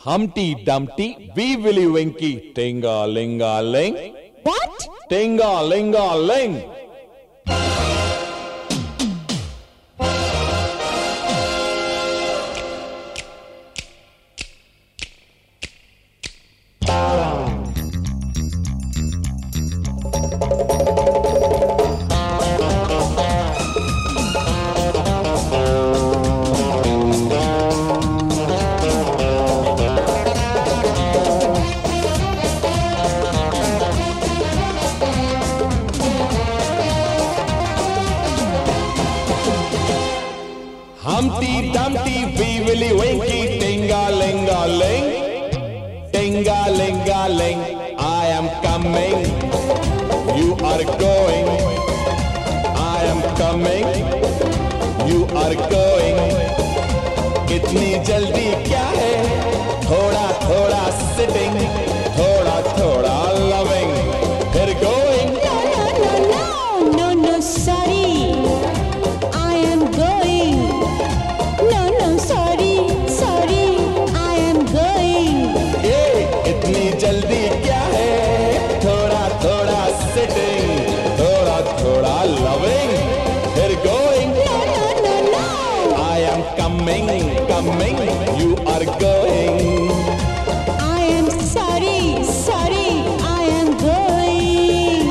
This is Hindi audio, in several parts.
Humpty Dumpty, wee willy winky, ting-a-ling-a-ling. What? Ting-a-ling-a-ling. Humpty Dumpty, wee willy winky, ting-a-ling-a-ling. Ting-a-ling-a-ling, I am coming, you are going. I am coming, you are going. इतनी जल्दी क्या है, थोड़ा थोड़ा sitting, थोड़ा थोड़ा loving, फिर going. No, sorry, I am going. No, sorry, I am going. इतनी जल्दी क्या है, थोड़ा थोड़ा sitting, थोड़ा थोड़ा loving, फिर going. No. I am coming, you are going. I am sorry, I am going.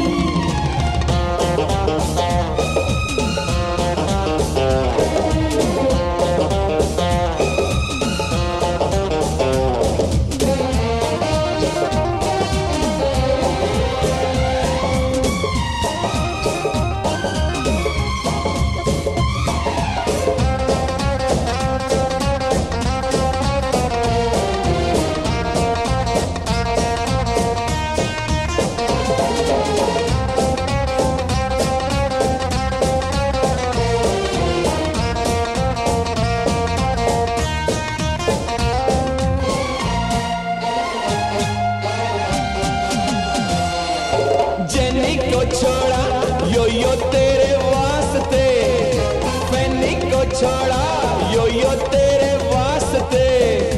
Jenny को छोड़ा यो तेरे वास्ते, फैनी को छोड़ा यो तेरे वास्ते,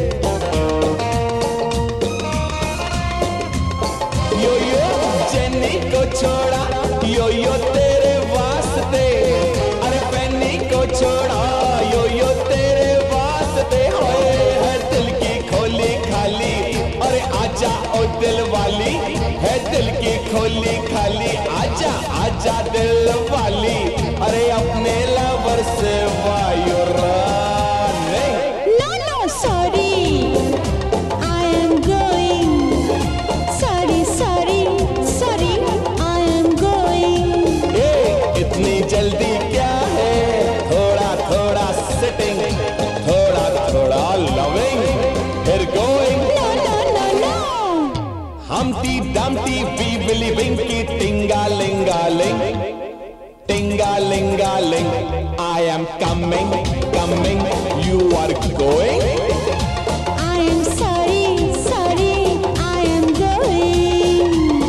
यो जेनी को छोड़ा यो तेरे वास्ते, अरे फैनी को छोड़ा यो तेरे वास्ते। होए है दिल की खोली खाली, अरे आजा ओ दिल वाली, है दिल की खोली खाली, आजा आजा दिल वाली, अरे अपने लवर से वायु रानी। No, sorry, I am going. Sorry, I am going. इतनी जल्दी क्या है, थोड़ा थोड़ा sitting, थोड़ा थोड़ा loving, फिर going. No. Humpty Dumpty, wee willy winky, ting-a-ling-a-ling. Ting-a-ling-a-ling, I am coming, you are going. I am sorry, I am going.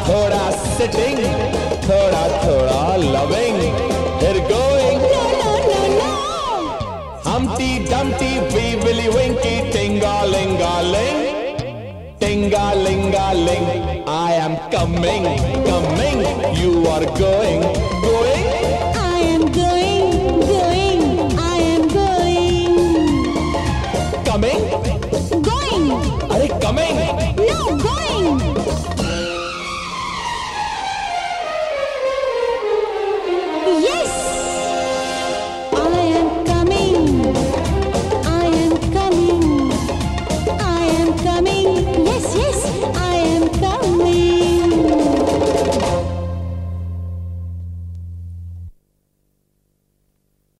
thoda sitting, thoda loving. They're going. No, no, no, no. Humpty Dumpty, wee willy winky, ting-a-ling-a-ling, ting-a-ling-a-ling. I am coming, coming, you are going.